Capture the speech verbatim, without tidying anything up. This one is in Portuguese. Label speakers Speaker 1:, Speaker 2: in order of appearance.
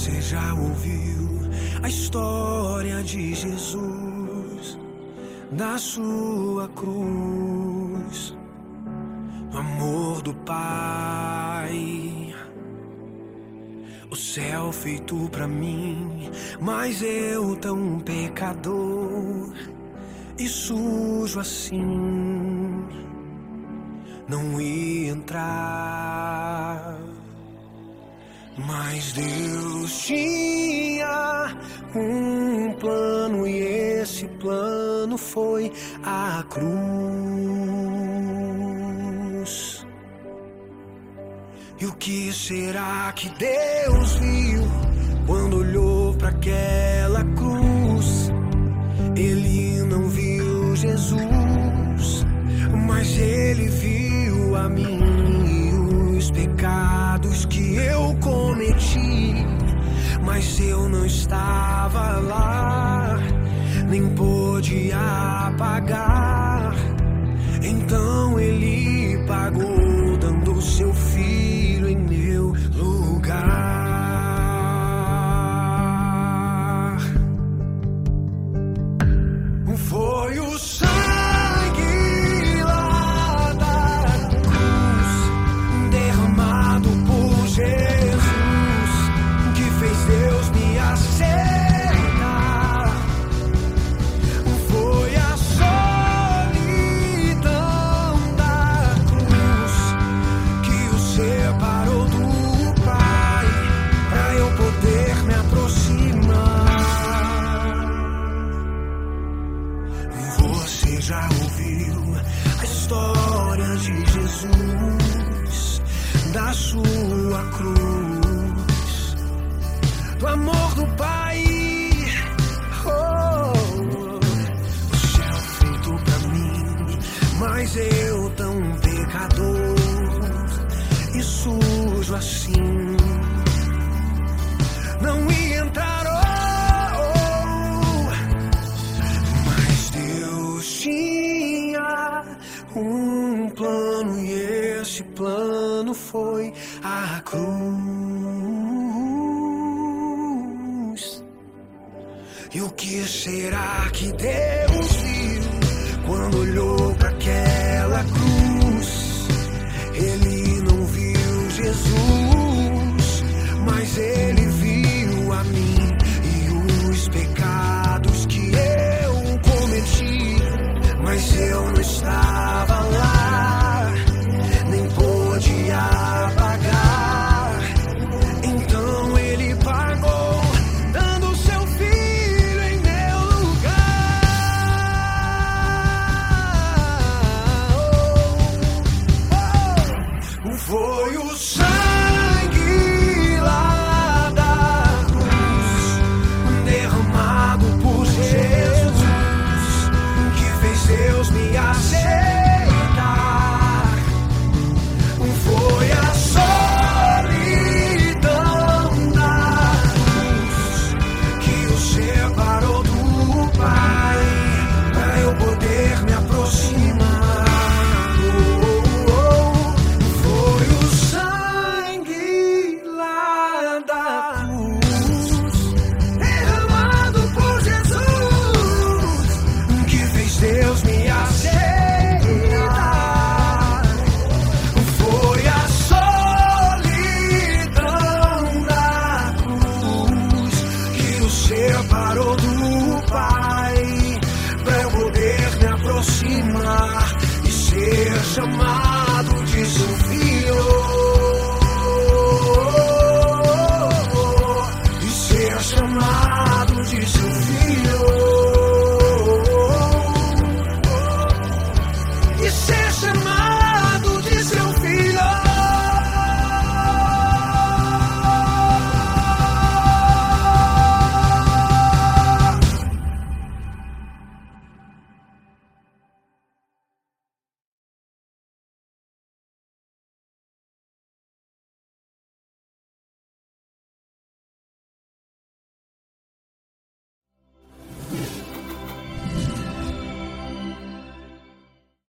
Speaker 1: Você já ouviu a história de Jesus, da sua cruz, o amor do Pai, o céu feito pra mim, mas eu tão pecador e sujo assim, não ia entrar. Mas Deus tinha um plano e esse plano foi a cruz. E o que será que Deus viu quando olhou para aquela cruz? Ele não viu Jesus, mas ele viu a mim e os pecados que eu cometi. Mas eu não estava lá, nem pôde apagar. Então ele pagou, dando seu filho em meu lugar. Foi o sangue lá da cruz, derramado por Jesus, que fez Deus me aceitar. Foi a solidão da cruz que o separou do Pai, pra eu poder me aproximar. Você já ouviu a história de Jesus, da sua cruz, do amor do Pai, oh, o céu feito pra mim, mas eu tão pecador e sujo assim, não ia entrar. Tinha um plano e esse plano foi a cruz. E o que será que Deus viu quando olhou para aquela cruz? Ele não viu Jesus, mas ele viu a mim e os pecados que eu cometi. Mas eu não estava lá, nem pôde apagar. Então ele pagou, dando seu filho em meu lugar. Oh, oh, foi o sangue lá da cruz, derramado por Jesus, Deus me aceitar. Foi a solidão da cruz que o separou do Pai, pra eu poder me aproximar. Oh, oh, oh. Foi o sangue lá da cruz, derramado por Jesus, que fez Deus me aceitar. Foi a solidão da cruz que o separou do Pai, pra eu poder me aproximar e ser chamado.